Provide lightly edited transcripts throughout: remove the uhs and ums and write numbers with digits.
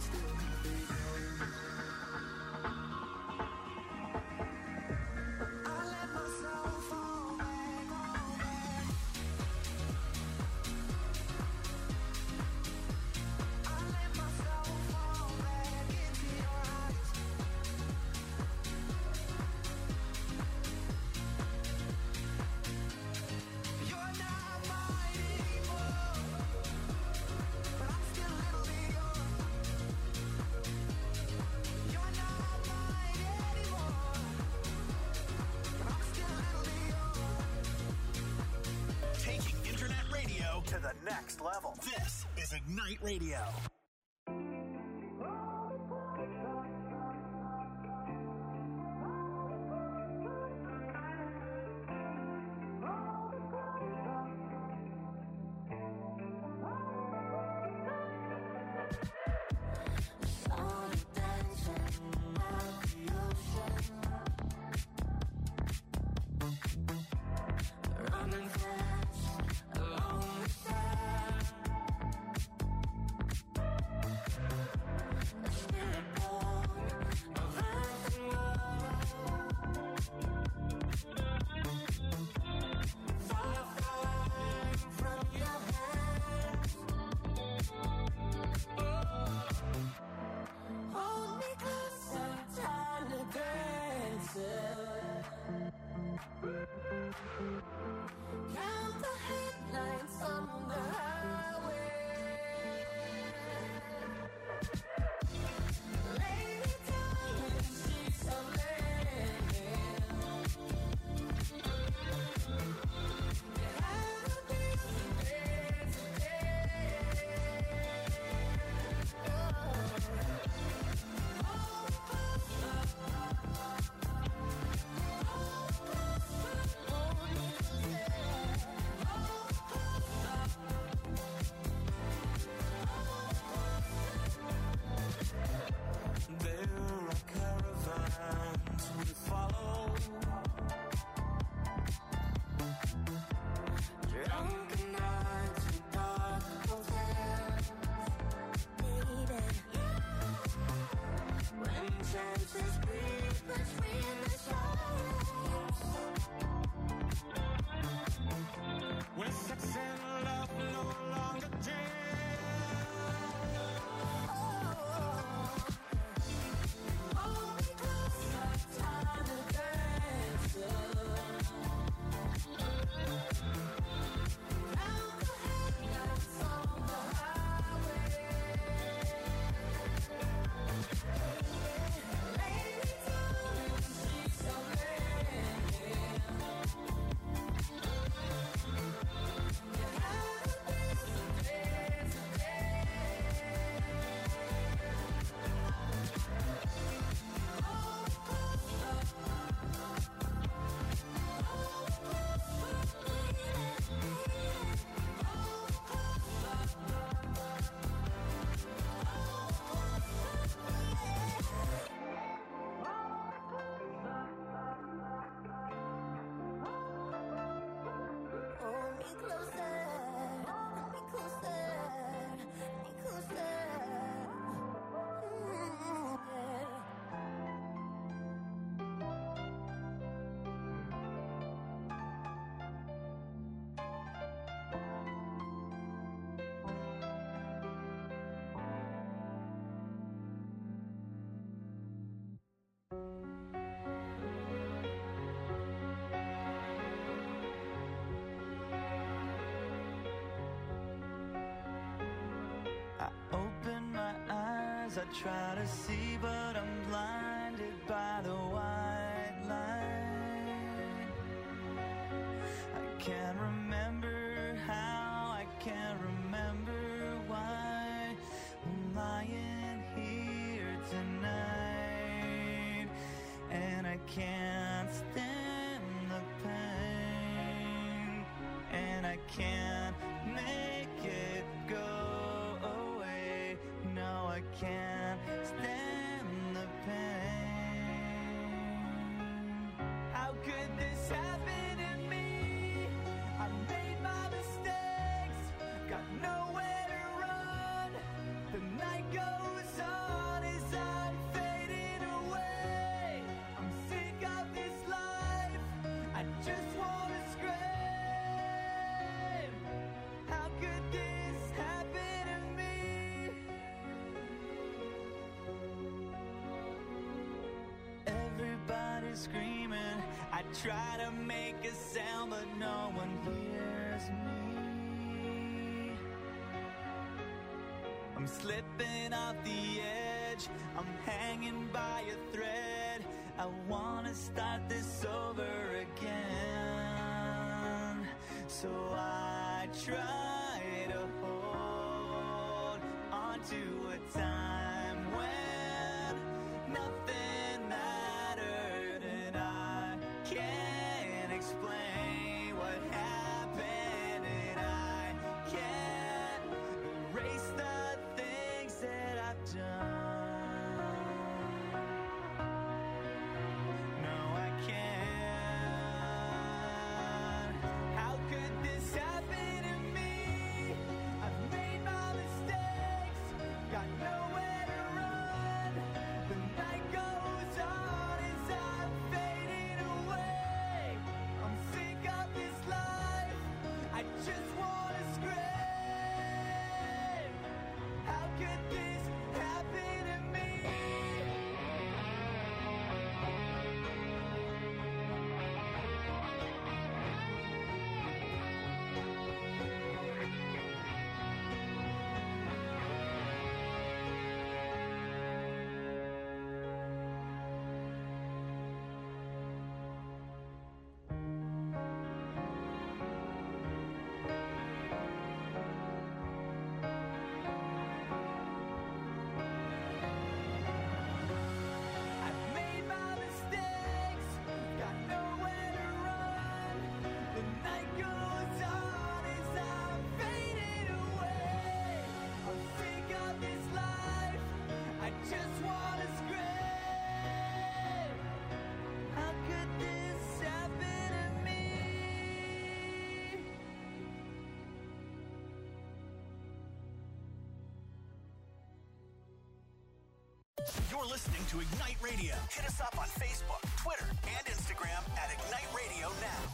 Level. This is Ignite Radio. I try to see, but I'm blinded by the white light. I can't remember how, I can't remember why I'm lying here tonight, and I can't stand the pain, and I can't make it go away. No, I can't stand the pain. How could this happen to me? I made my mistakes, got nowhere to run. The night goes on. try to make a sound, but no one hears me. I'm slipping off the edge, I'm hanging by a thread. I wanna start this over again. So I try to hold on to a time when nothing mattered, and I can't explain what happened, and I can't erase the things that I've done. No, I can't. How could this happen to me? I've made my mistakes, got nowhere to run. The night goes on as I'm fading away. I'm sick of this life, I just wanna scream. How could this happen to me? I've made my mistakes, got nowhere to run. The night goes on as I'm fading away. I'm sick of this life, I just wanna scream. How could this happen to me? You're listening to Ignite Radio. Hit us up on Facebook, Twitter, and Instagram at Ignite Radio Now.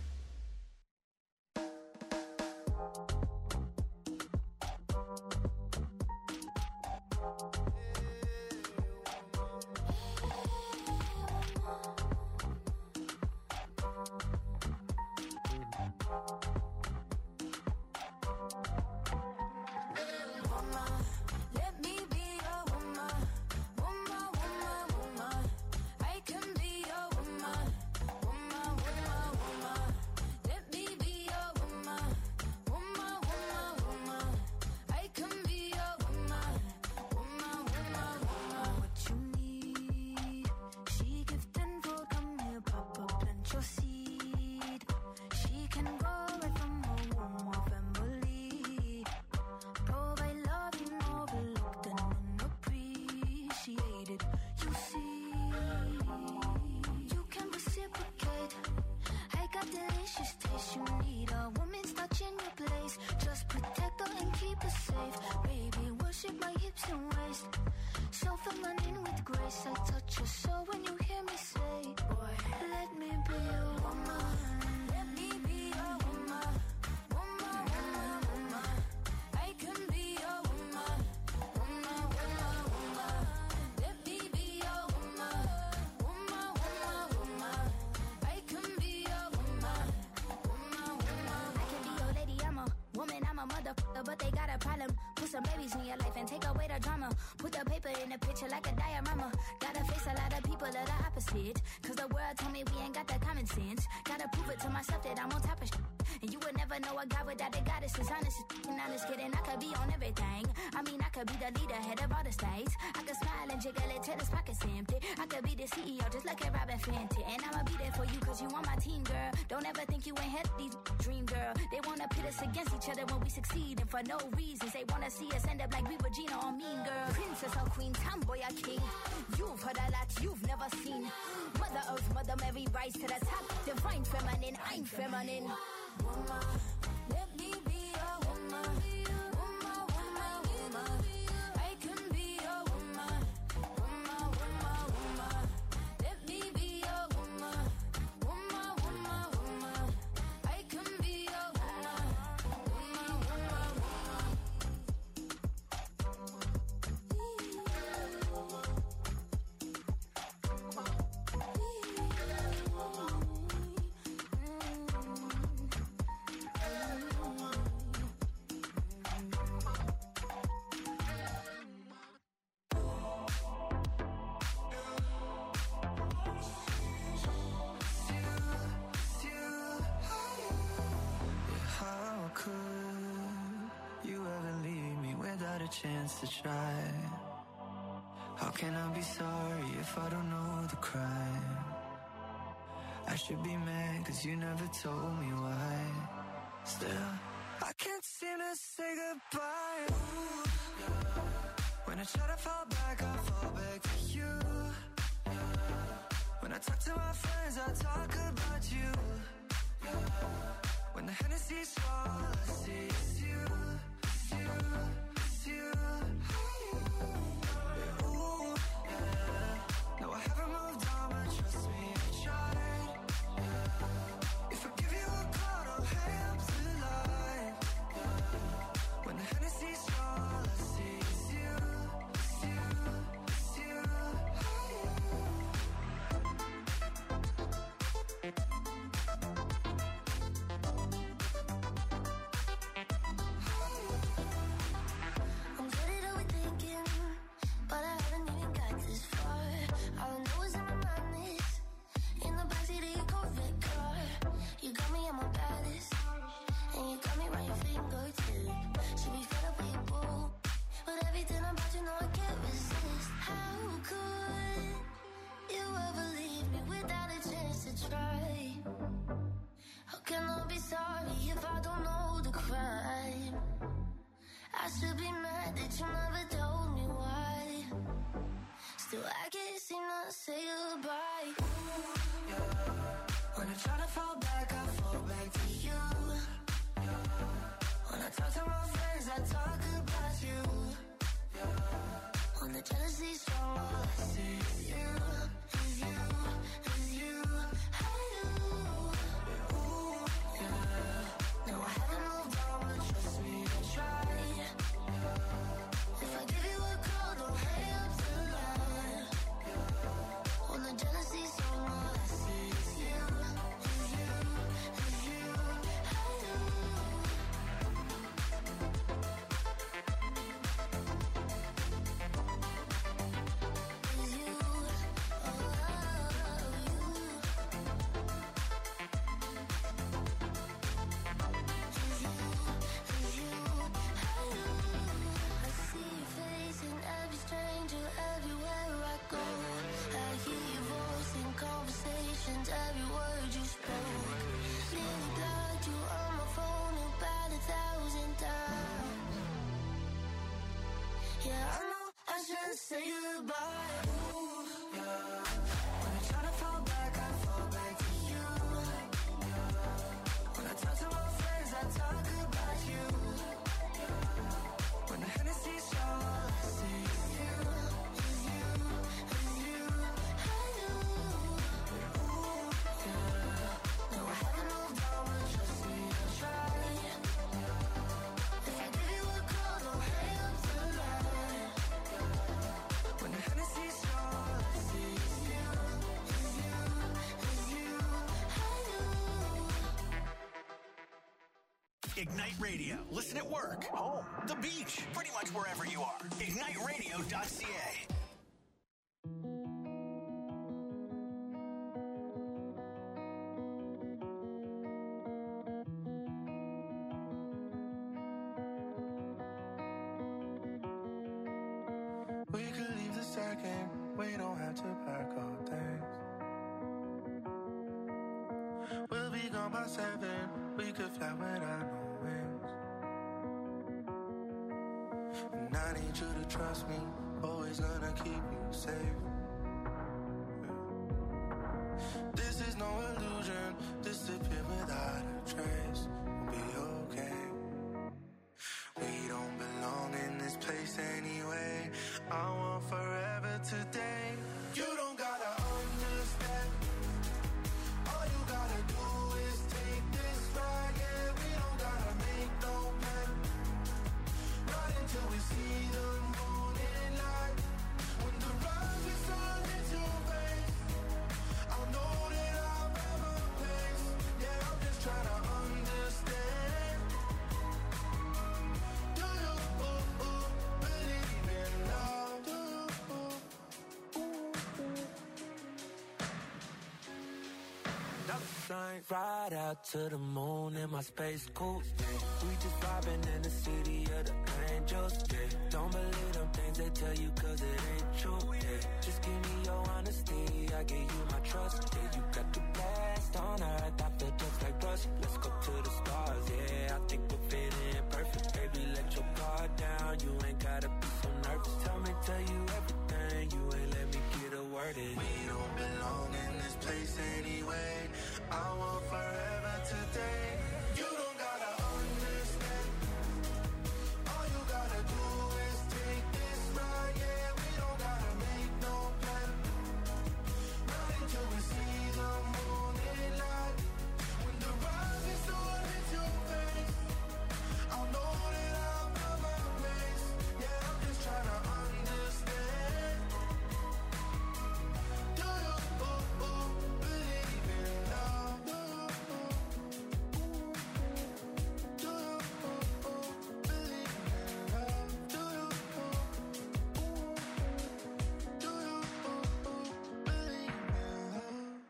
Let me be your woman, woman, woman, woman. I can be your woman, woman, woman, woman. Let me be your woman, woman, woman, woman. I can be your woman, woman, woman, woman. What you need, she give tenfold. Come here, Papa, plant your seed. She can grow right from her womb or family. Provide love you overlooked and unappreciated. You see, you can reciprocate. I got delicious taste. You need a woman's touch in your place. Just protect her and keep her safe. Baby, worship my hips and waist. So feminine with grace. I touch your soul when you hear me say, boy, let me be your woman. Let me be your woman. Woman, woman, woman. I can be your woman, woman, woman, woman. Let me be your woman, woman, woman, woman. I can be your woman, woman, woman. I can be your lady, I'm a woman, I'm a motherfucker, but they got a problem. Put some babies in your life and take away the drama. Put the paper in the picture like a diorama. Gotta face a lot of people that are opposite. Cause the world told me we ain't got the common sense. Gotta prove it to myself that I'm on top of shit. And you would never know a guy without a goddess is honest. And honest kidding, I could be on everything. I mean, I could be the leader, head of all the states. I could smile and jiggle it till his pockets empty. I could be the CEO just like a Robin Fenty. And I'ma be there for you cause you on my team, girl. Don't ever think you ain't had these dream, girl. They wanna pit us against each other when we succeed. And for no reasons, they wanna see us end up like we Regina or Mean Girl. Princess or queen, tomboy or king. You've heard a lot you've never seen. Mother Earth, Mother Mary, rise to the top. Divine feminine, I'm feminine. Woman, let me be your woman. Woman, woman, woman. I can be your woman. Woman, woman, woman. Let me be your woman. Woman, woman, woman. I can be your woman. Woman, woman, woman. a chance to try. How can I be sorry if I don't know the crime? I should be mad cause you never told me why. Still, I can't seem to say goodbye. Ooh, yeah. When I try to fall back, I fall back to you. Yeah. When I talk to my friends, I talk about you. Yeah. When the Hennessy's all I see is you, it's you, it's you. Yeah, ooh, yeah. No, I haven't moved on, but trust me, I tried. Yeah. If I give you a call, don't hang up the line. Yeah. When the Hennessy's all I see is you, it's you, it's you. I'm good at overthinking, but I haven't even got this far. All I know is in my mind is in the backseat of your Corvette car. You got me at my baddest, and you got me right your fingertip. Should be fed up with your boo, but everything about you know I can't resist. How could you ever leave me without a chance to try? How can I be sorry if I don't know the crime? I should be mad that you never told me why. Still, I can't seem to say goodbye. Ooh, yeah. When I try to fall back, I fall back to you. Yeah. When I talk to my friends, I talk about you. Yeah. When the jealousy's strong, all I see is you, is you, is you. Hey, you. Ooh, yeah. No, I haven't moved on, but trust me, I tried. If I give you a call, don't hang up the line. When the jealousy's strong, all I see is you, is you, is you. Hey, you. Is you, oh, I see your face in every stranger, everywhere I go. I hear your voice in conversations, every word you spoke. Nearly blocked you on my phone about 1,000 times. Yeah, I know I should say goodbye. Ooh, yeah. When I try to fall back, I fall back to you. Yeah. When I talk to my friends, I talk about you. When the Hennessy's all I see is you, is you, is you. Hey, you. Ooh, yeah. No, I haven't moved on, but trust me, I tried. If I give you a call, don't hang up the line. When the Hennessy's all I see is you, is you, is you. Hey, you. Ignite Radio. Listen at work, home, the beach, pretty much wherever you are. IgniteRadio.ca. We could leave the second, we don't have to pack our things. We'll be gone by 7, we could fly without no wings. And I need you to trust me, always gonna keep you safe. This is no illusion, disappear without a trace. We'll be okay. We don't belong in this place anyway. I want forever today. You don't gotta understand. All you gotta do is take this ride. Yeah, we don't gotta make no plan. Ride until we see the morning light. When the ride is on. Sign right out to the moon in my space coupe. We just vibing in the city of the angels. Yeah. Don't believe them things they tell you 'cause it ain't true. Yeah. Just give me your honesty, I give you my trust. Yeah, you got the best on earth, I feel just like rust. Let's go to the stars, yeah. I think we're fitting perfect. Baby, let your guard down. You ain't gotta be so nervous. Tell you everything. You ain't let me get a word in. We don't belong in this place anyway. I want forever today. You don't gotta understand. All you gotta do is take this ride. Yeah, we don't gotta make no plan. Not until we see the morning light. When the rising sun hits your face, I'll know that I've got my place. Yeah, I'm just trying to understand. Do you believe in love? Do you believe in love? Do you believe in love?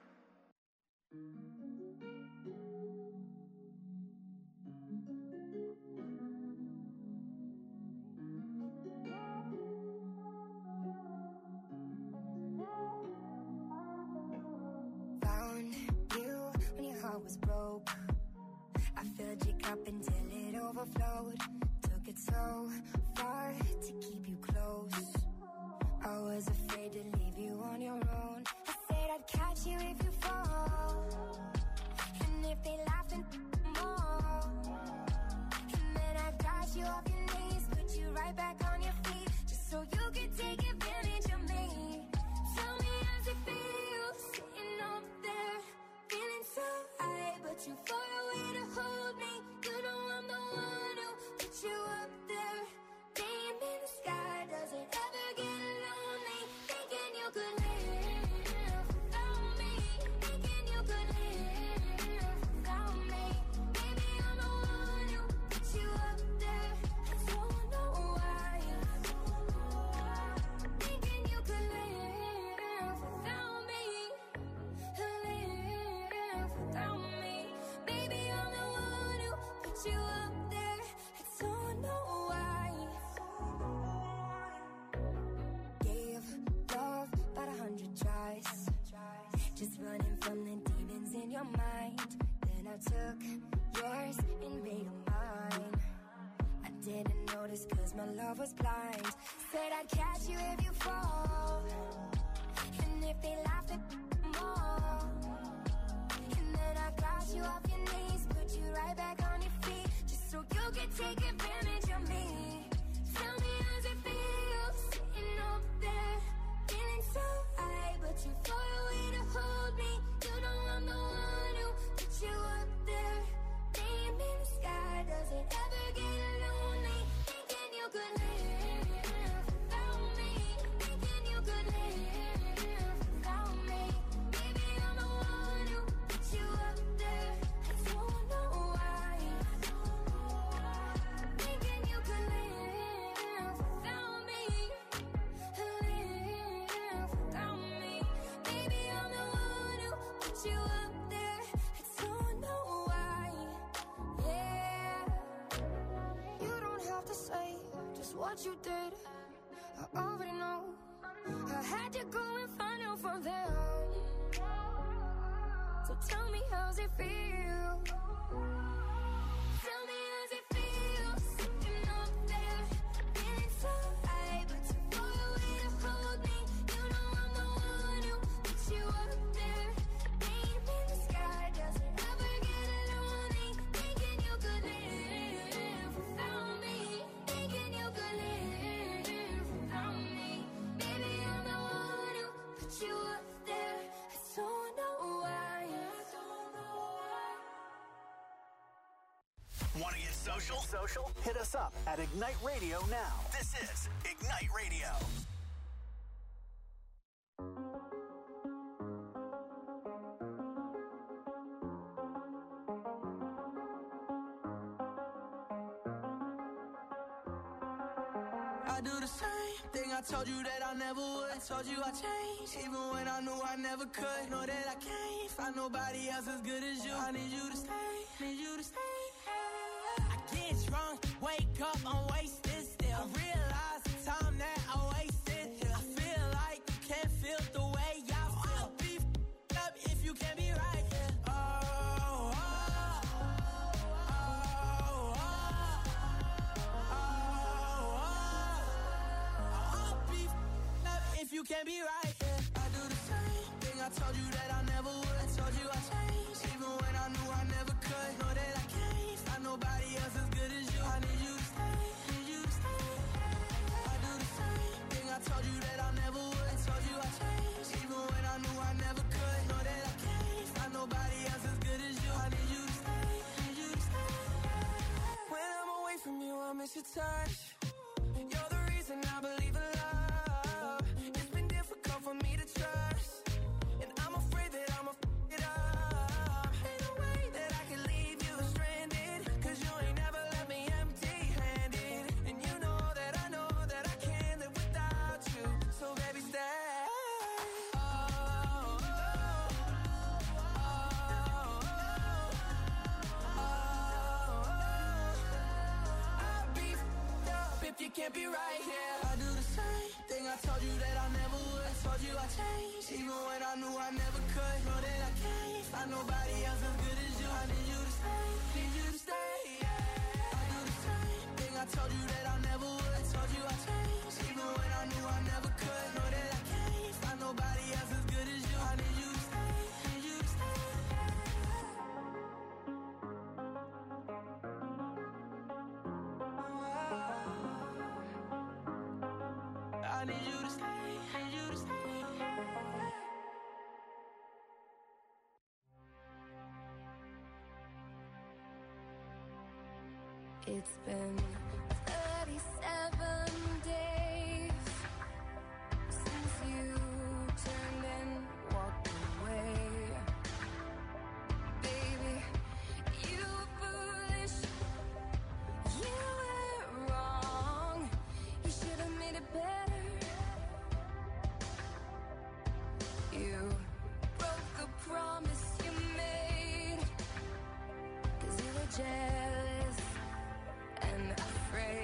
Found you when your heart was broke. I filled your cup until it overflowed. Took it so far to keep you close. I was afraid to leave you on your own. I said I'd catch you if you fall. And if they laugh and more. And then I got you off your knees, put you right back on your feet, just so you could take advantage of me. Tell me how's it feel, sitting up there, feeling so high, but you far away to hold me. You know I'm the one who put you up there. Name in the sky, does it ever get lonely? Thinking you could live without me. Thinking you could live without me. Baby, I'm the one who put you up there. I don't know why. Thinking you could live without me. Live without me. Baby, I'm the one who put you up there. I don't know why. Gave love about 100 tries, just running from the demons in your mind. Then I took yours and made them mine. I didn't notice 'cause my love was blind. Said I'd catch you if you fall. And if they laugh at more. And then I got you off your knees, put you right back on your feet, just so you could take advantage of me. Tell me how's it feel, sitting up there, feeling so high, but you far away to hold me. You know I'm the one who put you up there. Name in the sky, does it ever get lonely? Thinking you could live without me. Thinking you could live without me. Baby, I'm the one who put you up there. I don't know why. Thinking you could live without me. Live without me. Baby, I'm the one who put you up there. I don't know why. Yeah. You don't have to say just what you did. I already know. I had to go and find out from them. So tell me how's it feel. Tell me how's it feel, sitting up there, feeling so high, but you far away to hold me. You know I'm the one who put you up there. Name in the sky, does it ever get lonely? Thinking you could live without me. Thinking you could live without me. Baby, I'm the one who put you up there. I don't know why. Want to get social? Hit us up at Ignite Radio now. This is Ignite Radio. I do the same thing I told you that I never would. I told you I changed, even when I knew I never could. Know that I can't find nobody else as good as you. I need you to stay, need you to stay. I get drunk, wake up, I'm wasted still. I realize the time that I wasted here. I feel like you can't feel the way I feel. I'll be f***ed up if you can't be right here. If you can't be right, yeah. I do the same thing I told you that I never would. I told you I changed, even when I knew I never could. Know that I can't find nobody else as good as you. I need you to stay, need you to stay. I do the same thing I told you that I never would. I told you I changed, even when I knew I never could. Know that I can't find nobody else as good as you. I need you to stay, need you to stay. When I'm away from you, I miss your touch. You're the reason I believe in love. For me to trust, and I'm afraid that I'ma f*** it up. Ain't no way that I can leave you stranded, cause you ain't never left me empty-handed. And you know that I can't live without you. So baby, stay. I'll be f***ed up if you can't be right here. I do the same thing I told you that I never would. Told you I changed, even when I knew I never could. Know that I can't find nobody else as good as you. I need you to stay, need you to stay, yeah. I do the same thing I told you that I never would. Told you I changed, even when I knew I never could. Know that I can't find nobody else as good as you. I need you to stay, need you to stay. I need you to stay, need you to stay. It's been 37 days since you turned and walked away. Baby, you were foolish, you were wrong. You should have made it better. You broke the promise you made, 'cause you were jealous and afraid.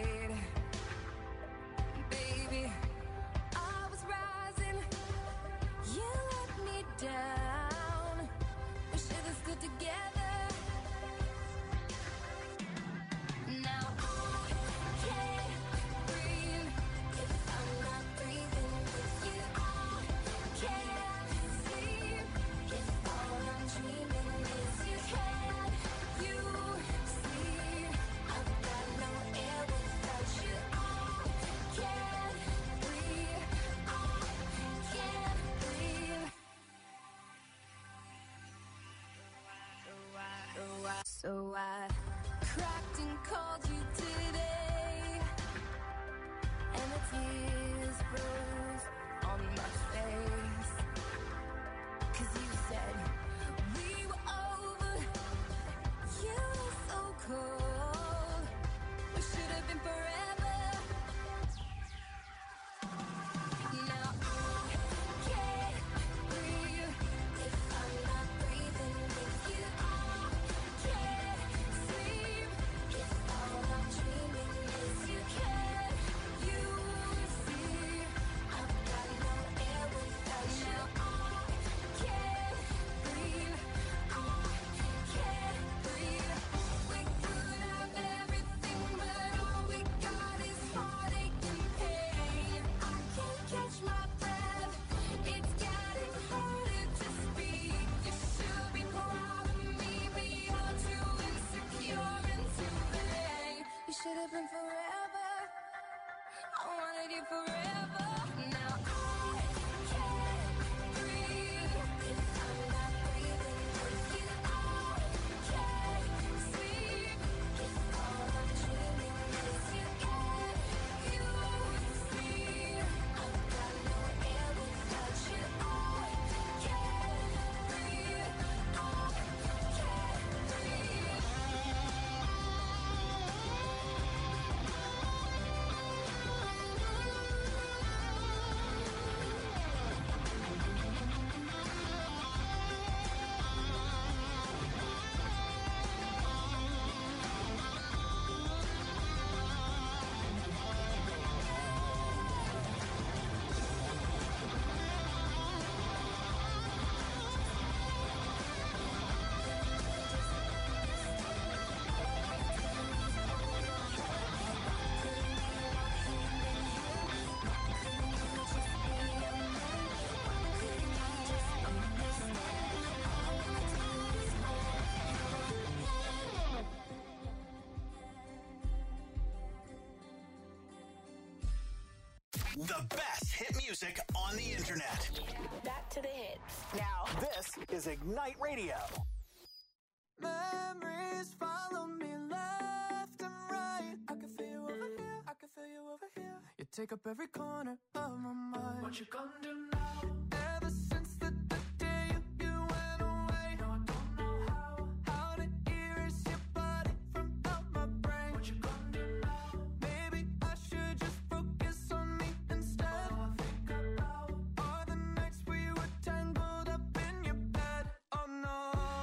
The best hit music on the internet. Back to the hits. Now, this is Ignite Radio. Memories follow me left and right. I can feel you over here, I can feel you over here. You take up every corner of my mind. What you gonna do now? Ever since the day you went away, no, I don't know how to erase your body from out my brain. What you gonna do now? Maybe I should just focus on me instead. All I think about are the nights we were tangled up in your bed. Oh no.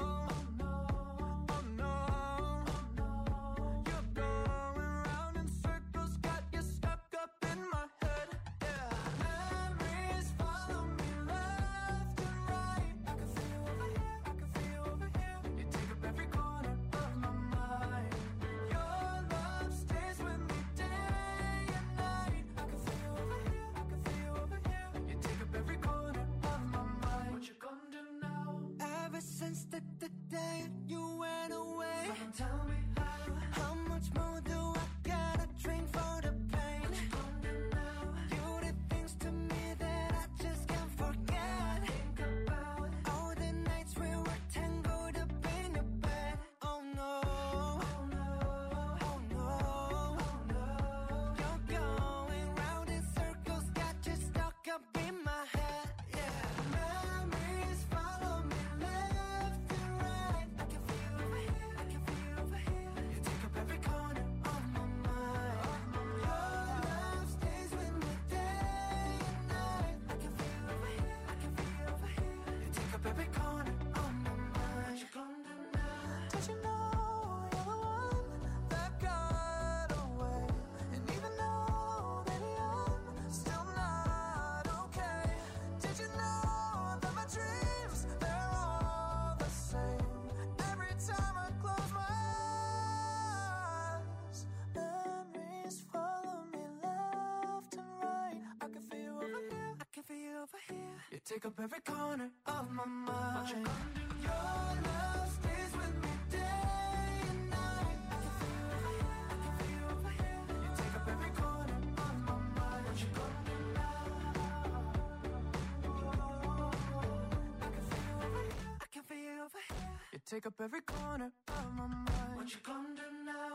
Since the day you went away, tell me how much more do I gotta drink for the pain? You did things to me that I just can't forget. Think about all the nights we were tangled up in your bed. Oh no, oh no, oh no, oh no. You're going round in circles, got you stuck up in my head. Yeah, memories follow me left and right. I can feel you over here, I can feel you over here. You take up every corner of my mind. Your love stays with me day and night. I can feel you over here, I can feel you over here. You take up every corner of my mind. What you gonna do now? Did you know you're the one that got away? And even though, baby, I'm still not okay. Did you know that my dreams, they're all the same? Every time I close my eyes, memories follow me left and right. I can feel you over here, I can feel you over here. You take up every corner of my mind. What you gonna do? Your love stays with me day and night. I can feel you over here, I can feel you over here. You take up every corner of my mind. What you gonna do now? I can feel you over here, I can feel you over here. You take up every corner of my mind. What you gonna do now?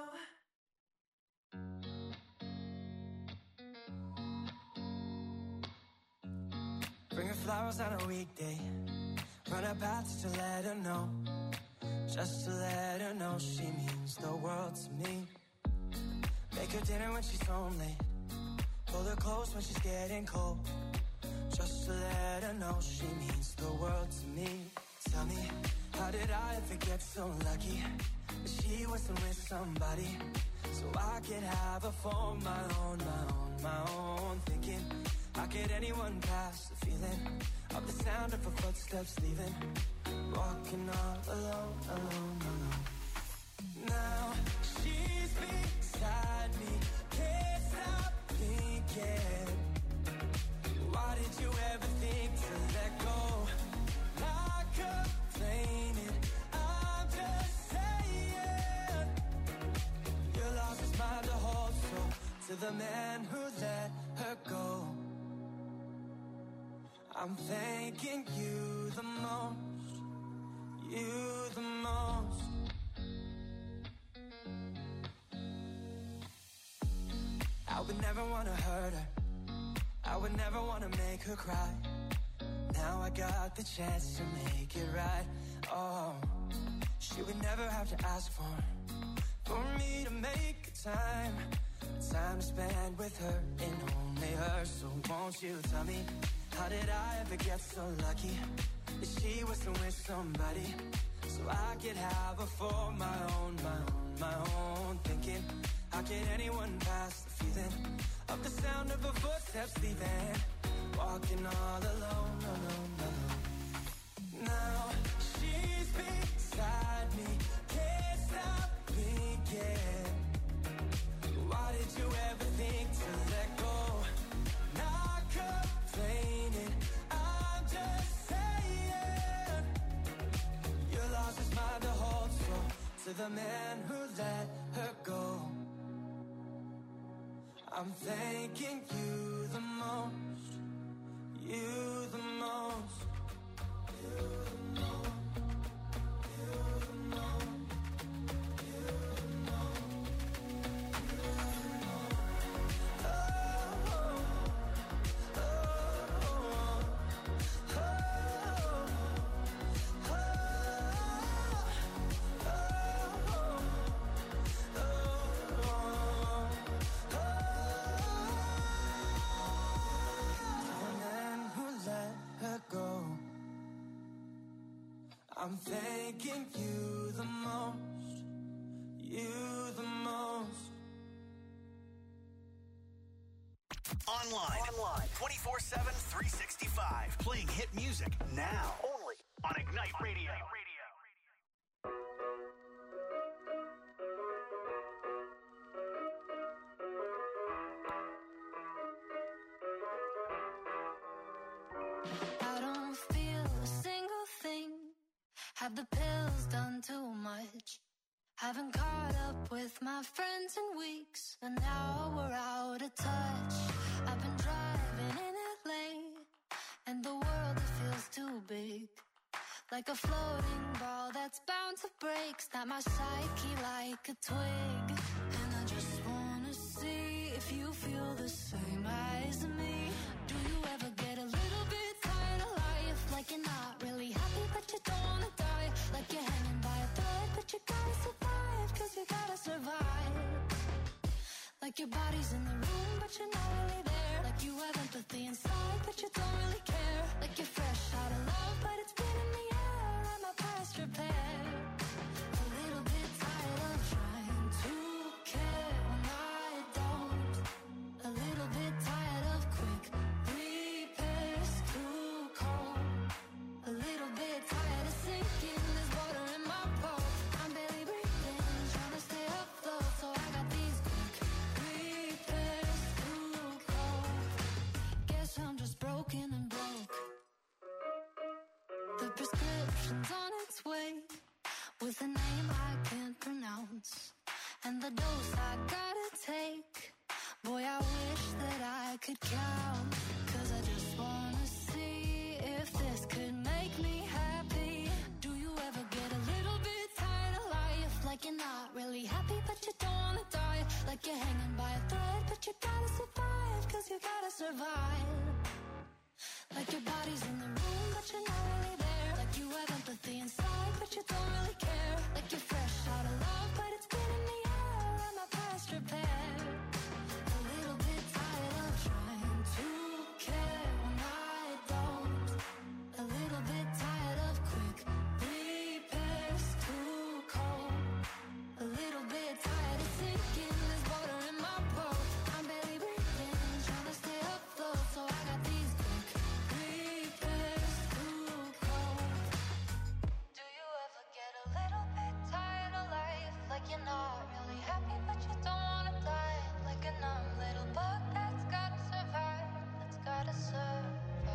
Bring her flowers on a weekday. Run her paths to let her know. Just to let her know she means the world to me. Make her dinner when she's home late. Pull her close when she's getting cold. Just to let her know she means the world to me. Tell me, how did I ever get so lucky that she wasn't with somebody so I could have her for my own, my own. Thinking, how could anyone pass the feeling of the sound of her footsteps leaving? Walking all alone, alone, alone. Now she's beside me, can't stop thinking. Why did you ever think to let go? Not complaining, I'm just saying. You lost his mind to hold so to the man who let her go. I'm thanking you the most, you the most. I would never want to hurt her, I would never want to make her cry. Now I got the chance to make it right. Oh, she would never have to ask for me to make time to spend with her and only her. So won't you tell me, how did I ever get so lucky that she wasn't with somebody so I could have her for my own, my own. Thinking, how could anyone pass the feeling of the sound of her footsteps leaving? Walking all alone, alone, alone. Now she's beside me, can't stop thinking. Why did you ever think to let go? Not complaining, I'm just saying. You lost his mind to hold so to the man who let her go. I'm thanking you the most. I'm thanking you the most, you the most. Online. 24/7, 365. Playing hit music now. Only on Ignite Radio. I don't feel a single thing. Have the pills done too much? Haven't caught up with my friends in weeks, and now we're out of touch. I've been driving in LA, and the world, it feels too big. Like a floating ball that's bound to break. Snap my psyche like a twig. And I just wanna see if you feel the same as me. Do you ever get a little bit tired of life? Like you're not really happy but you don't wanna die. Like you're hanging by a thread but you gotta survive, cause you gotta survive. Like your body's in the room but you're not really there. Like you have empathy inside but you don't really care. Like you're fresh out of love but it's been in the air. Am I past repair? A little bit tired of trying to care when I don't. A little bit tired of quick repairs, too cold. A little bit tired of sinking, there's water in my boat. I'm barely breathing, trying to stay afloat. So I got these quick repairs, too cold. Guess I'm just broken and broke. The prescription's on its way, with a name I can't pronounce, and the dose I gotta take. Boy, I wish that I could count, cause I just wanna see if this could make me happy. Do you ever get a little bit tired of life? Like you're not really happy but you don't wanna die. Like you're hanging by a thread but you gotta survive, cause you gotta survive. Like your body's in the room but you're not really there. Like you have empathy inside but you don't really care. Like you're fresh out of love but it's been in the air. Am I past repair? A little bit tired of trying to care when I don't. A little bit tired of quick repairs, too cold. A little bit tired of sinking, there's water in my boat. I'm barely breathing, trying to stay afloat. So I got these quick repairs, too cold. Do you ever get a little bit tired of life? Like you're not really happy but you don't wanna die. Like a numb little bug that's gotta survive, that's gotta survive.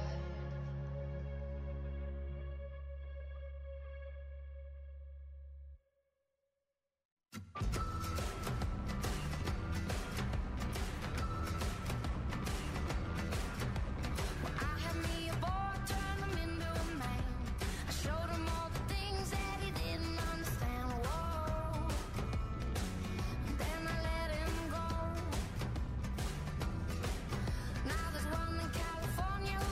I had me a boy, turned him into a man. I showed him all the things that he didn't understand. Whoa. Then I let him go. Now there's one in California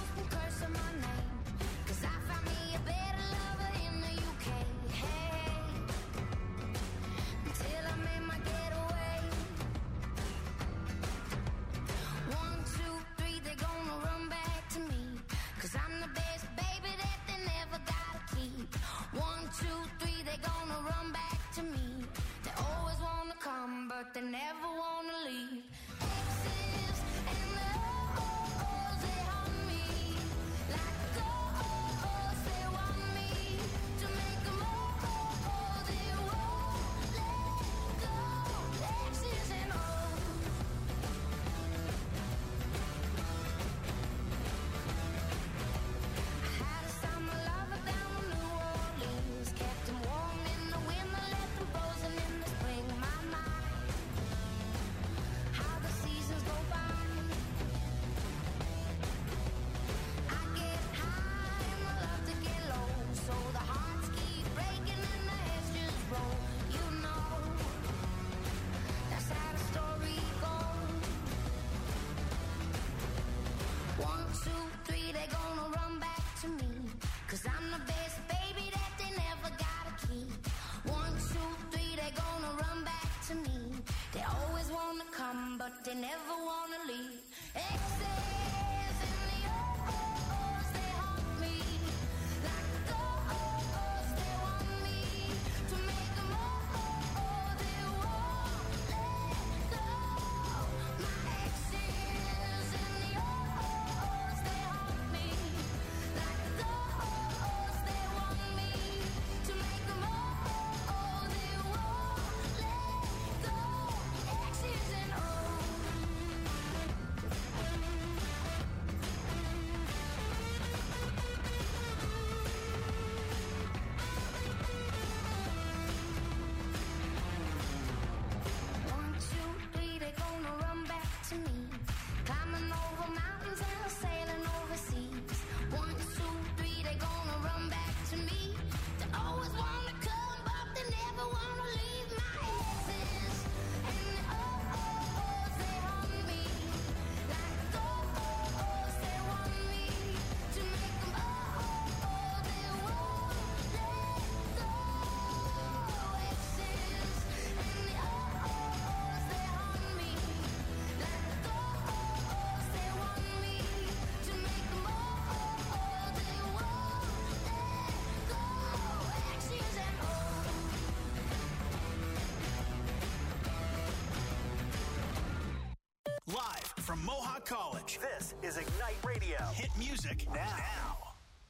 college. This is Ignite Radio. Hit music now.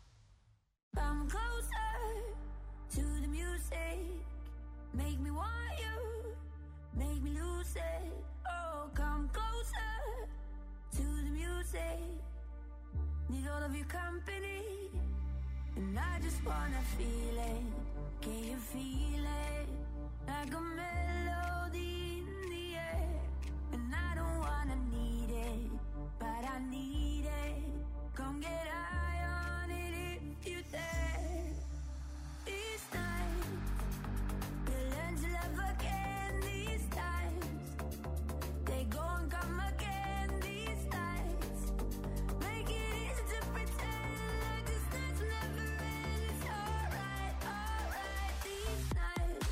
Come closer to the music. Make me want you. Make me lose it. Oh, come closer to the music. Need all of your company. And I just wanna feel it. Can you feel it? Like a melody in the air. And I don't wanna need it, but I need it. Come get high on it if you dare. These times, we'll learn to love again. These times, they go and come again. These nights, make it easy to pretend like this night's never end. It's alright, alright. These nights,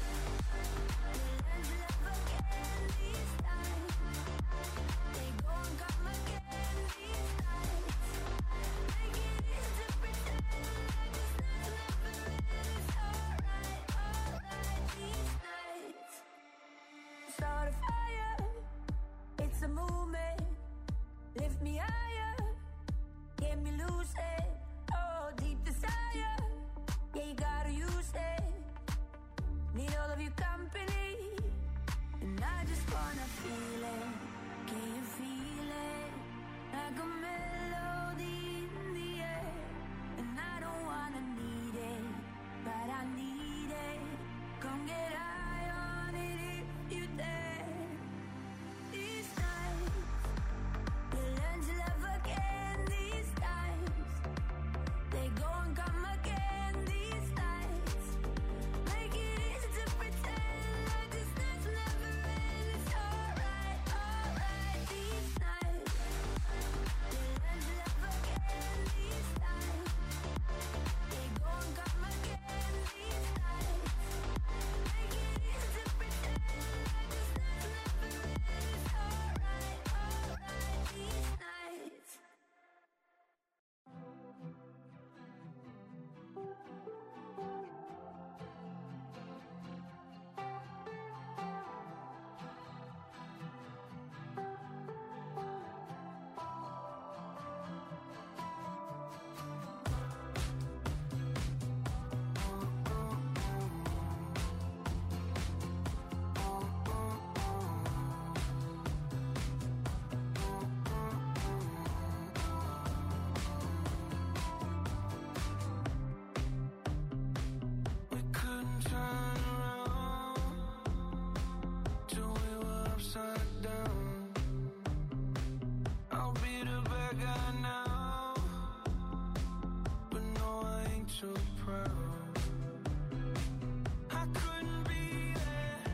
we'll learn to love again. These times, they go and come again. These nights, make it easy to pretend like this night's never end. It's alright, alright. These nights, start a fire. It's a movement. Lift me higher. Get me lucid. Oh, deep desire. Yeah, you gotta use it. Need all of your company. And I just wanna feel it. Can you feel it? Like a melody in the air. And I don't wanna need it, but I need it. Come get high on it if you dare. These nights, we'll learn to love again. These times, they go and come again. These nights, make it easy to pretend like this night's never end. It's alright, alright. These nights, we'll learn to love again. These times, they go and come again. These nights, make it easy to pretend like this night's never end. It's alright, alright. These nights. We couldn't turn around till we were upside down. I'll be the bad guy now, but no, I ain't too proud. I couldn't be there,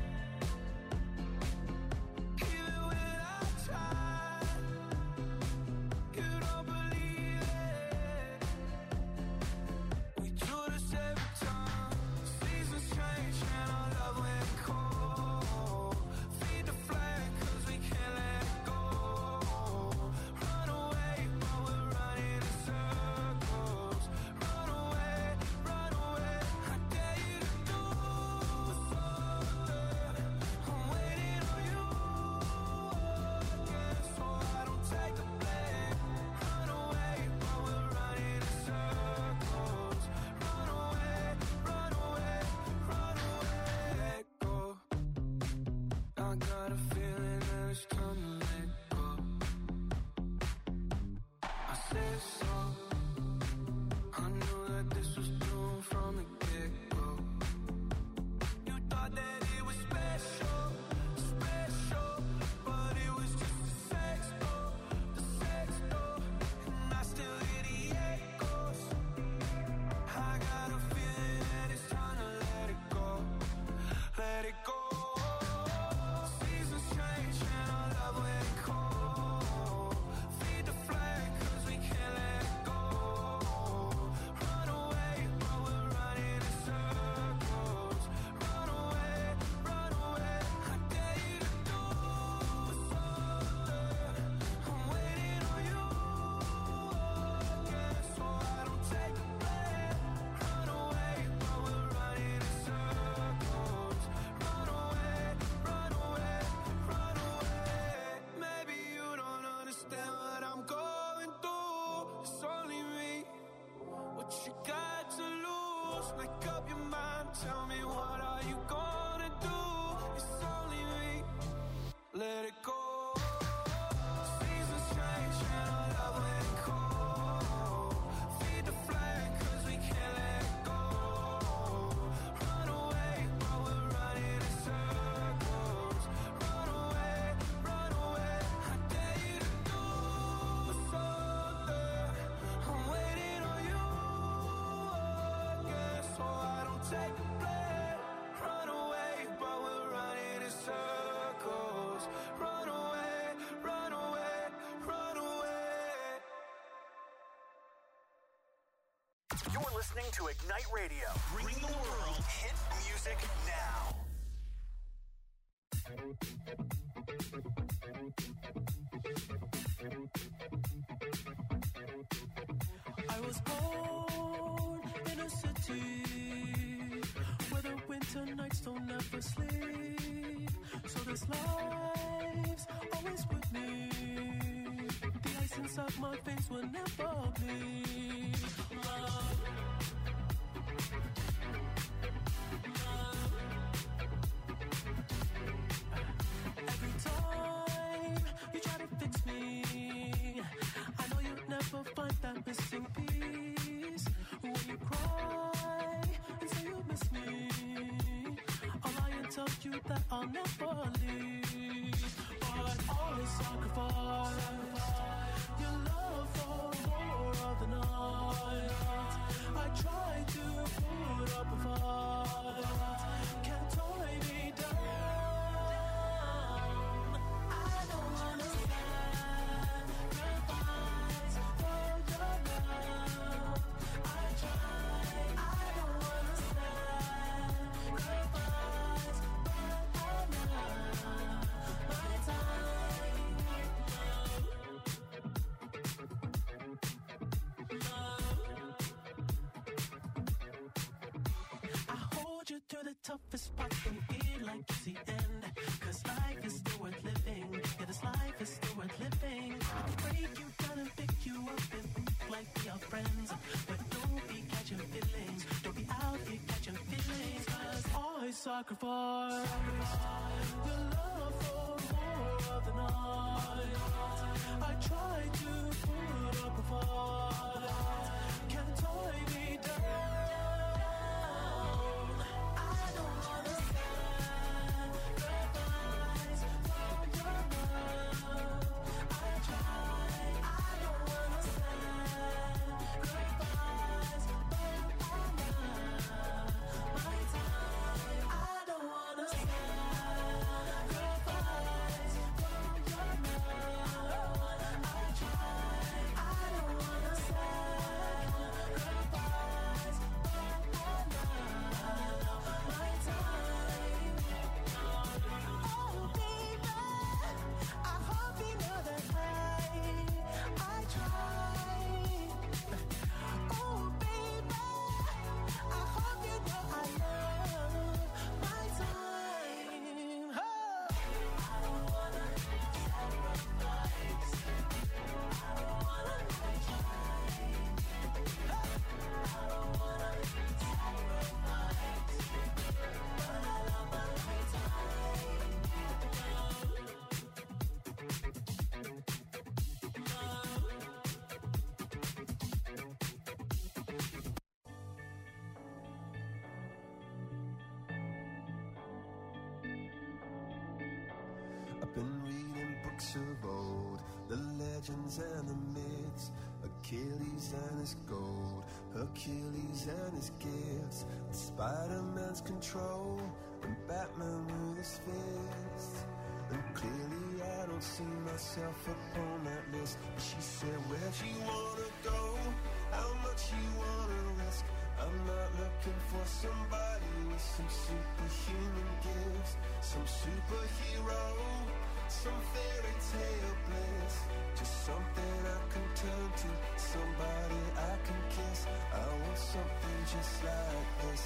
even when I tried. You don't believe it. We do this every time. Seasons change and our love went cold. Feed the flame 'cause we can't let it go. Run away, but we're running in circles. Run away, Just make up your mind, tell me what are you gonna do? It's only me, let it go. Seasons change and our love let it go. Feed the flame cause we can't let it go. Run away, but we're running in circles. Run away, I dare you to do something. I'm waiting on you again, so I don't take the blame. Run away, but we're running in circles. Run away, run away, run away. You're listening to Ignite Radio, bringing the world hit music now. I was born in a city where the winter nights don't ever sleep. So this life's always with me. The ice inside my veins will never bleed. Love. Every time you try to fix me, I know you'll never find that missing piece. When you cry and say you miss me, I'll lie and tell you that I'll never leave. But always sacrifice your love for more of the night. I try to put up a fight, can't tie me down. I don't understand goodbyes for your love. I try, I don't understand goodbyes, but I'm not my time. I hold you through the toughest parts when you feel like it's the end. Cause life is still worth living. Yeah, this life is still worth living. I can break you down and pick you up and think like we are friends. But don't be catching feelings. Don't be out here catching feelings. Cause I sacrifice your love for more of the night. I try to put up a fight, can't tie me down. I don't understand goodbyes for your love. I try, I don't understand goodbyes, but I'm not my time. I don't understand goodbyes for your love. I try, I don't understand goodbyes, but I'm not my time. Oh baby, I hope you know that I try. Oh baby, I hope you know I love my time. Oh. I don't wanna sacrifice. I don't wanna try. I don't wanna sacrifice, but I love my time. I've been reading books of old, the legends and the myths, Achilles and his gold, Hercules and his gifts, Spider-Man's control, and Batman with his fists. And clearly I don't see myself upon that list. But she said, where'd you wanna go? How much you wanna risk? I'm not looking for somebody with some superhuman gifts, some superhero, some fairy tale bliss. Just something I can turn to, somebody I can kiss. I want something just like this.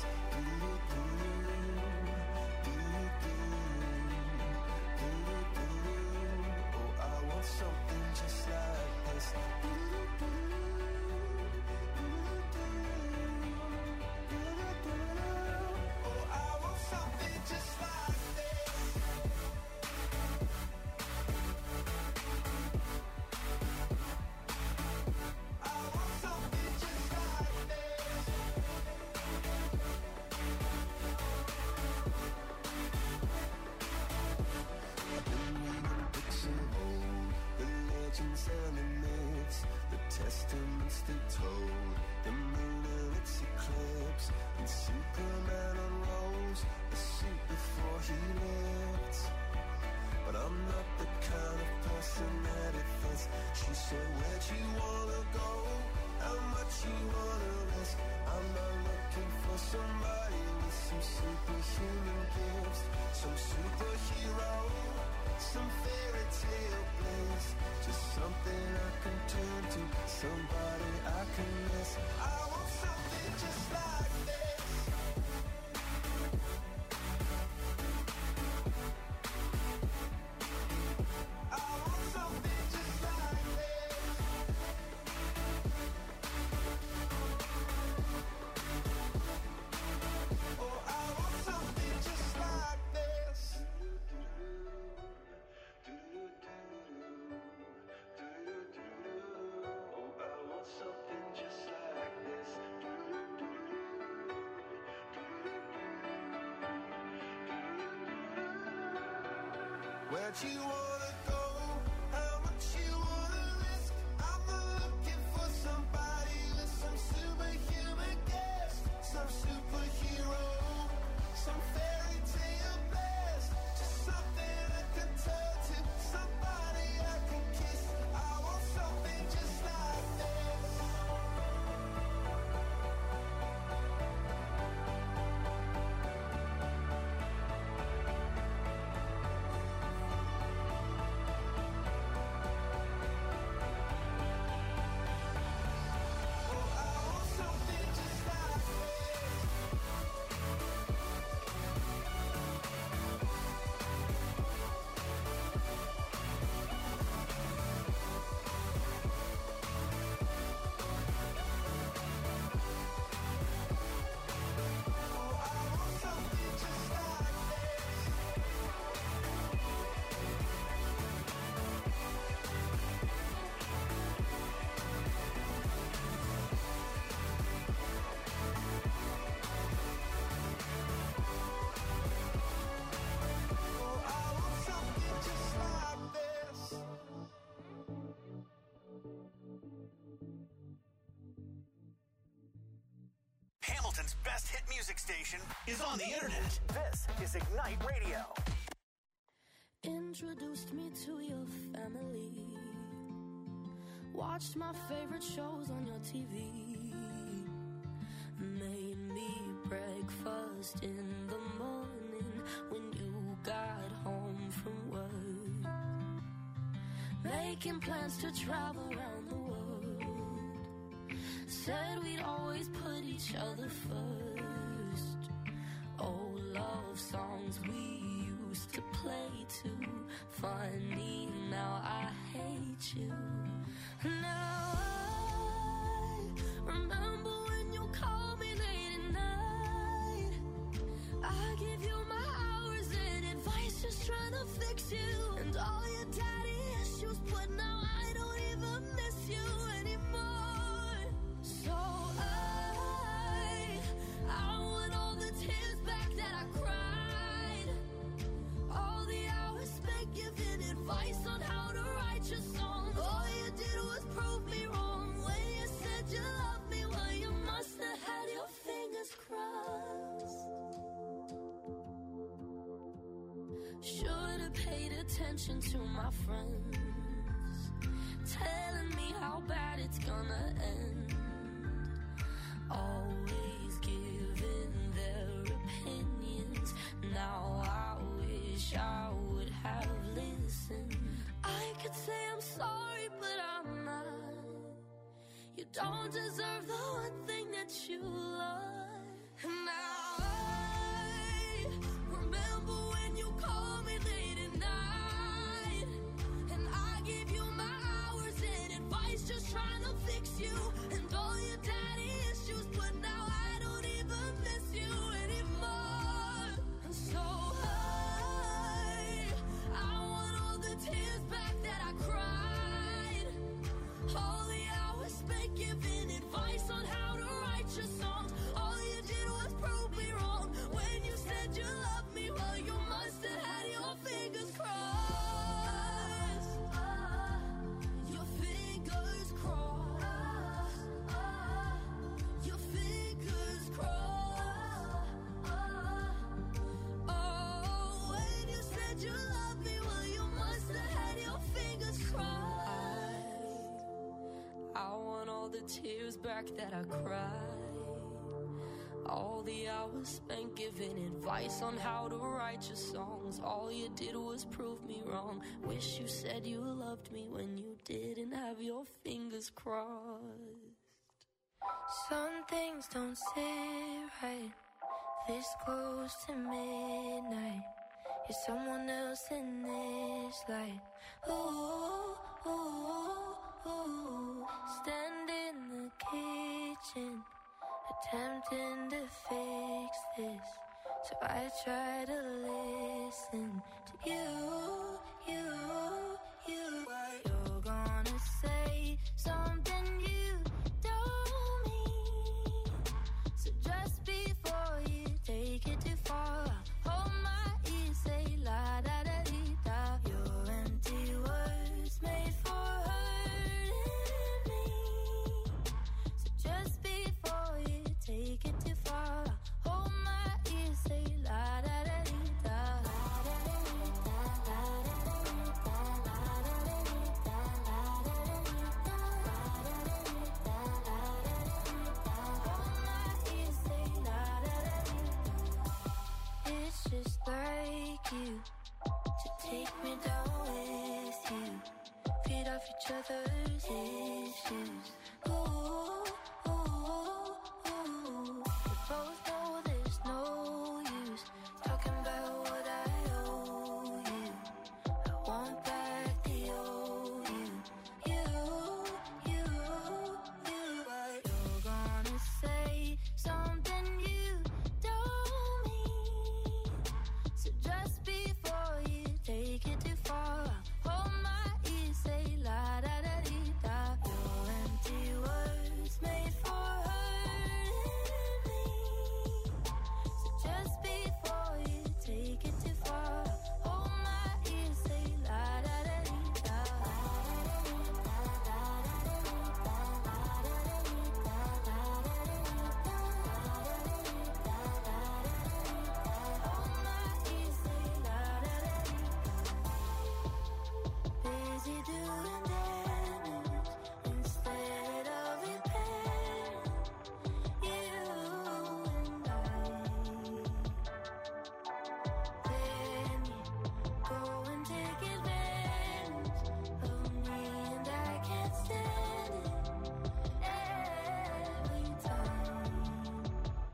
Oh, I want something just like this. Where'd you wanna go? How much you wanna risk? I'm not looking for somebody with some superhuman gifts, some superhero, some fairy tale blast, just something I can turn to, somebody I can kiss. I want something just like this. Hamilton's best hit music station is on the internet. This is Ignite Radio. Introduced me to your family. Watched my favorite shows on your TV. Made me breakfast in the morning when you got home from work. Making plans to travel around the world. Said we'd always put each other first. Old love songs we used to play too. Funny, now I hate you. Now I remember when you called me late at night. I give you my hours and advice, just trying to fix you. And all your daddy issues, but now I don't even miss you anymore. So I want all the tears back that I cried. All the hours spent giving advice on how to write your songs. All you did was prove me wrong. When you said you loved me, well, you must have had your fingers crossed. Should have paid attention to my friends, telling me how bad it's gonna end. Always giving their opinions. Now I wish I would have listened. I could say I'm sorry, but I'm not. You don't deserve the one thing that you love. And now I remember when you called me late at night. And I gave you my hours and advice, just trying to fix you. And all your daddy issues, but now I don't even miss you anymore. And so I want all the tears back that I cried. All the hours spent giving advice on how to write your songs. All you did was prove me wrong. When you said you loved me, well, you must have had your fingers crossed. Your fingers crossed. Your fingers crossed. Oh, when you said you loved me, well, you must have had your fingers crossed. I want all the tears back that I cried. All the hours spent giving advice on how to write your songs. All you did was prove me wrong. Wish you said you loved me when you didn't have your fingers crossed. Some things don't sit right. This close to midnight. You're someone else in this light. Ooh, ooh, ooh. Stand in the kitchen, attempting to fix this. So I try to listen to you. You're gonna say something you don't mean. So just before you take it too far, hold my ear, say la da da dee da. each other's issues. Ooh, ooh, ooh. We both know there's no use talking about what I owe you. I want back the old you. You're gonna say something you don't mean. So just before you take it too far, hold my ear, say la da da dee da. Your empty words made for hurting me. So just before you take it too far, hold my ear, say la da da dee da. Busy doing damage instead of repairing. You and then you go and take advantage of me, and I can't stand it every time.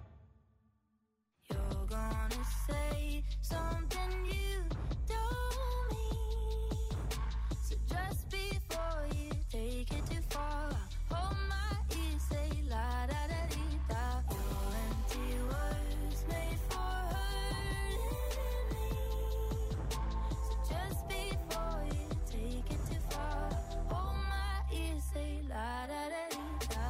You're gonna say something you don't mean. So just before you take it too far, hold my ear, say la da da dee da. Your empty words made for hurting me. So just before you take it too far, hold my ear, say la da da dee da.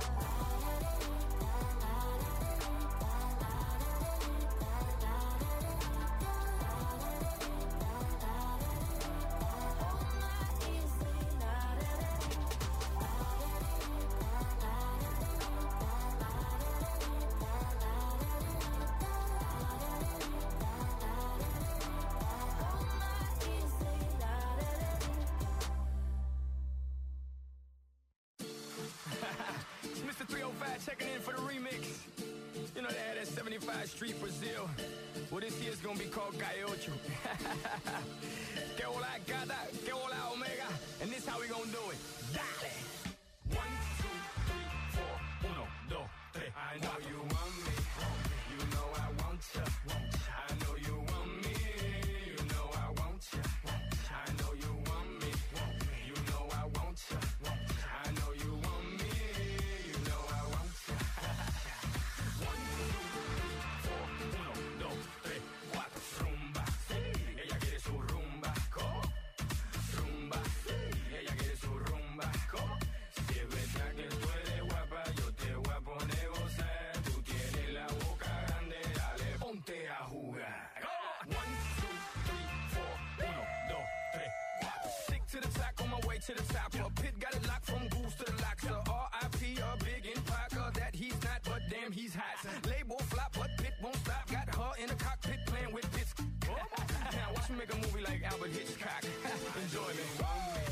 It's Mr. 305 checking in for the remix. You know they had that 75 Street Brazil. Well, this year's gonna be called Calle Ocho. Que hola gata, que hola omega. And this how we gonna do it. Dale! 1, 2, 3, 4, 1, 2, 3. I know you want me. You know I want ya. I know you want me. You know I want ya. I know you want me. You know I want ya. I know you want me. You know I want ya. 1, 2, 3, 4, 1, 2, 3, 4. Rumba, ella quiere su rumba, rumba, ella quiere su rumba, si es verdad que tú eres guapa, yo te voy a poner gozar. Tú tienes la boca grande, dale, ponte a jugar. 1, 2, 3, 4, 1, 2, 3, 4. Stick to the track on my way to the top. A pit got it locked from goose to the locks. R.I.P. a big impact that he's not, but damn he's hot. Label flop, but Pit won't stop. Got her in the cockpit playing with bits. Now watch me make a movie like Albert Hitchcock. Enjoy me.